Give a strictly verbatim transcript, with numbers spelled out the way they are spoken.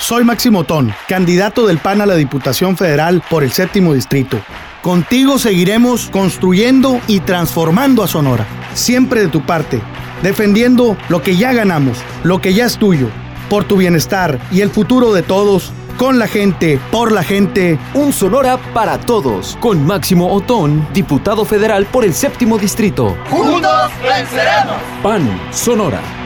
Soy Máximo Otón, candidato del P A N a la Diputación Federal por el séptimo distrito. Contigo seguiremos construyendo y transformando a Sonora, siempre de tu parte, defendiendo lo que ya ganamos, lo que ya es tuyo, por tu bienestar y el futuro de todos, con la gente, por la gente. Un Sonora para todos, con Máximo Otón, diputado federal por el séptimo distrito. ¡Juntos venceremos! P A N Sonora.